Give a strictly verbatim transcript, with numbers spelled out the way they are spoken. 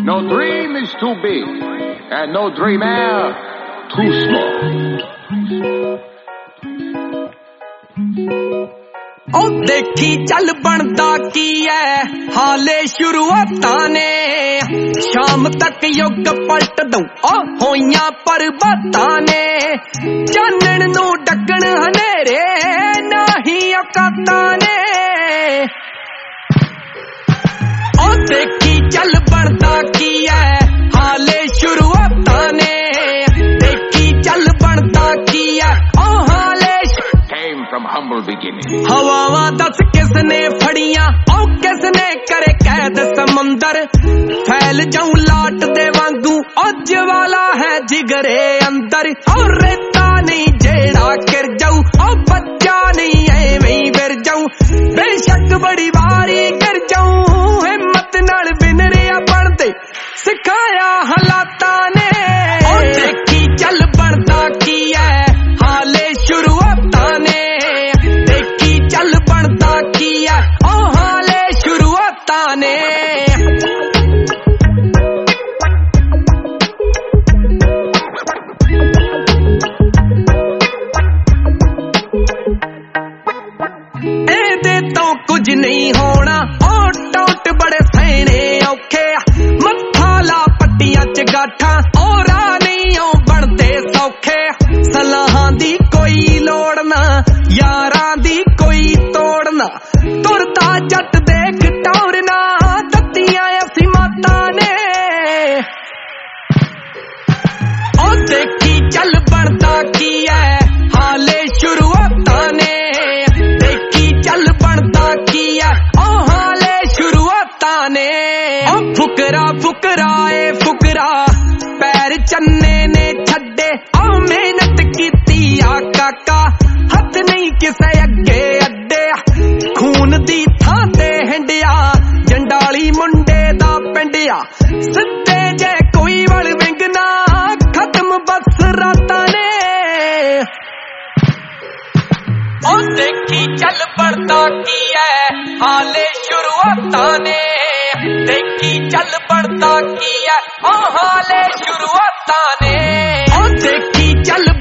No dream is too big, and no dreamer too small. ओ देखी चल बनदा की है हाले शुरुआतां ने शाम तक युग पलट दूं ओ होइयां पर्वतां ने चानण नूं डकण हनेरे नाही औकातां ने ओ देखी चल बनदा की है हाले शुरुआतां ने देखी चल बनदा की है ओ हाले From humble beginning. हवावां दस किसने फड़ियां ओ किसने करे कैद समंदर फैल जाऊं लाट दे वांगू अज वाला है जिगरे अंदर और रेता नहीं जेड़ा गिर जाऊं ओ बच्चा नहीं ऐवें विर जाऊं बेशक बड़ी वारी गिर जाऊं हिम्मत नाल बिनरिया बनदे सिखाया हालातां ने ओ देखी चल बनदा की है हाले शुरुआतां ने ने एदे तो कुछ नहीं होना ओ टोट बड़े सैने औखे मत्था ला पट्टियां च गाठा ओ राह नहीं ओ बनते सौखे सलाहां दी कोई लोड़ ना यारां दी कोई तोड़ ना तुरता जट देख टौरना दत्तियां ऐसी माता ने ओ देखी चल बनदा की है हाले शुरुआतां ने देखी चल बनदा की है ओ हाले शुरुआतां ने ओ फुकरा फुकरा ए फुकरा पैर चन्ने ने छड्डे ओ मेहनत कीती आ काका हथ नहीं किसे अगे अड्डे खून दी थां ते हिंडिया जंडाली मुंडे दा पिंडिया सिद्धे जे कोई वल विंगना खत्म बस रातां ने ओ देखी चल बनदा की है हाले शुरुआतां ने देखी चल बनदा की है ओ हाले शुरुआतां ने ओ देखी चल